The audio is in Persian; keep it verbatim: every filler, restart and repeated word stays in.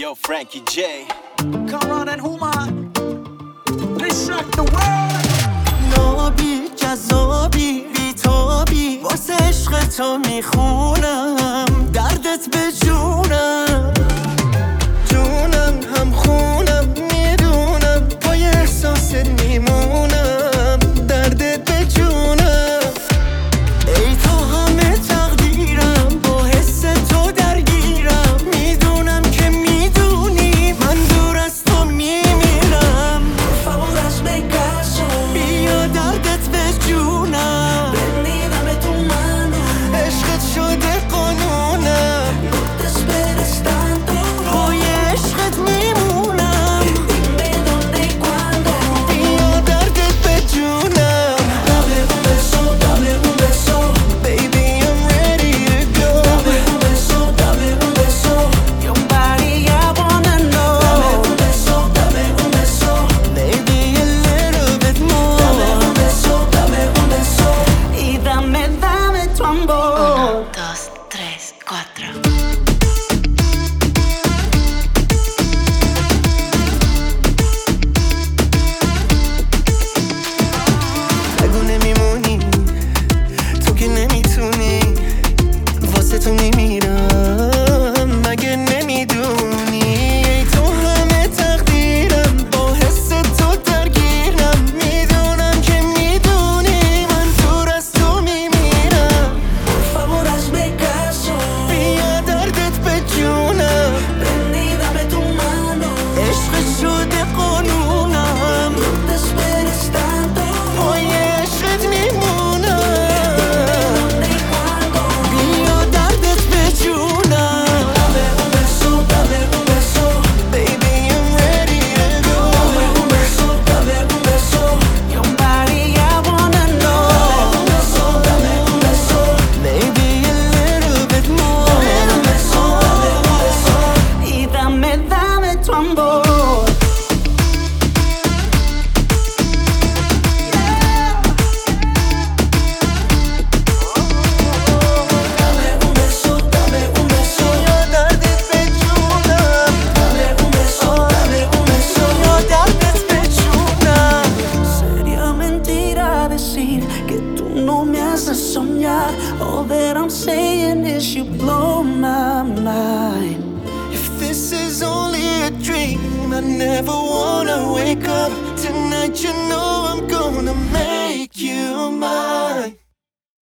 Yo, Frankie J. Come on and Human. Let's rock the world. نابی جذابی بیتابی واسه عشق تو میخونم دردت به جونم جونم هم خونم میدونم پای احساست میمونم دردت به جونم ای تو همه تقدیرم با حس تو درگیرم میدونم که میدونی من دور از تو میمیرم بیا دردت به جونم عشقت شده قانونم پای عشقت میمونم بیا دردت به جونم Baby I'm ready to go Your body I wanna know Maybe a little bit more Y dame, dame tu amor Uno, dos, tres, cuatro. اگه نمیمونی تو که نمیتونی واسه تو میمیرم مگه نمیدونی ای تو همه تقدیرم با حس تو درگیرم میدونم که میدونی من دور از تو میمیرم بیا دردت به جونم عشق شده قانونم پای عشقت میمونم بیا دردت به جونم Baby I'm ready to go Your body I wanna know Maybe a little bit more Y dame, dame tu amor یا دردت به جونم یا دردت به جونم Sería mentira decir que tú no me haces soñar All that I'm saying is you blow my mind If this is only a dream I never wanna wake up Tonight you know I'm gonna make you mine